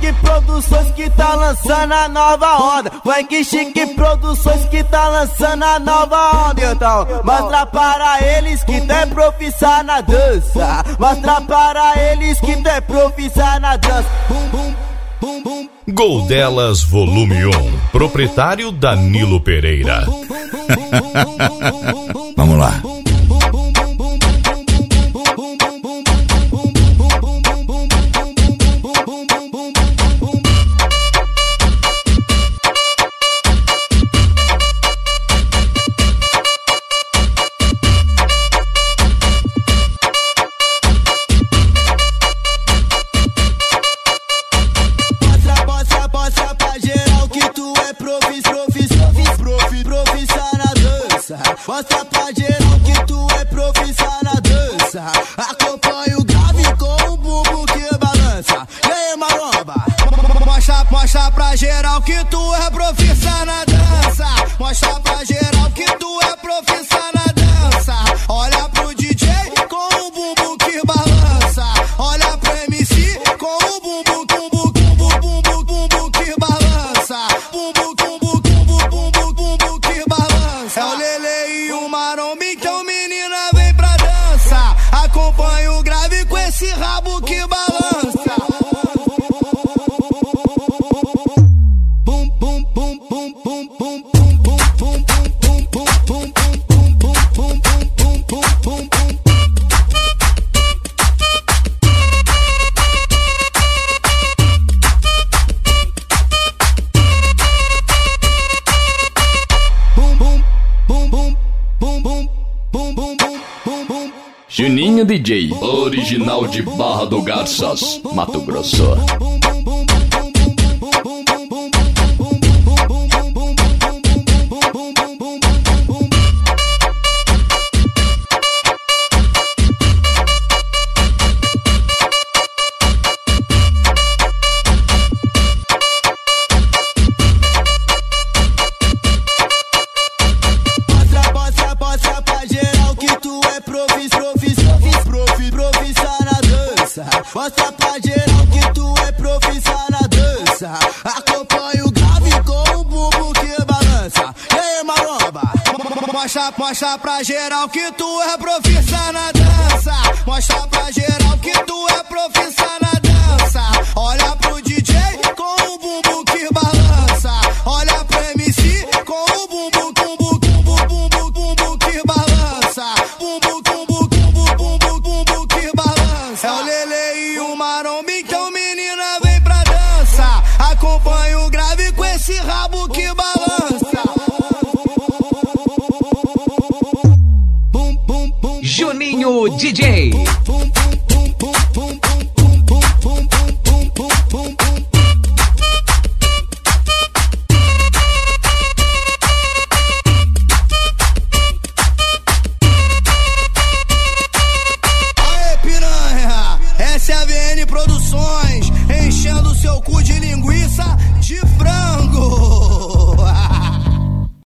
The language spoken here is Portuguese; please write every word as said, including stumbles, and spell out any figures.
Chique Produções que tá lançando a nova onda. Funk Chique Produções que tá lançando a nova onda. Então, mostra para eles que tem profissão na dança. Mostra para eles que tem profissão na dança. Gol Delas Volume um. Proprietário Danilo Pereira. Vamos lá. Mostra pra geral que tu é profissional na dança. Acompanha o grave com o bumbum que balança. E aí, maromba? Mostra, mostra pra geral que tu é profissional na dança. Mostra pra geral que tu é profissional na dança. Olha pro D J com o bumbum que balança. Olha pro M C com o bumbum, bumbum, bumbum, bumbum, bumbum que balança. Bumbum, bumbum, bumbum, bumbum, bumbum que balança. É o Lele e o maromba, então menina vem pra dança. Acompanha o grave com esse rabo que balança. Bum, bum, bum, bum, bum, bum, bum, bum, bum, bum, bum, bum, bum, bum, bum, bum, bum. Juninho D J, original de Barra do Garças, Mato Grosso. Mostra pra geral que tu é profissional na dança. Acompanha o grave com o bumbum que balança. E aí, maromba? Mostra, mostra pra geral que tu é profissional na dança. Mostra pra geral que tu é profissional na dança. Olha pro D J com o bumbum que balança. Olha pro M C com o bumbum, bumbum, bumbum, bumbum, bumbum que balança. Bumbum, bumbum, bumbum, bumbum, bumbum que balança. É o Lele e o maromba, então menina vem pra dança. Acompanha o grave com esse rabo que balança. Juninho D J.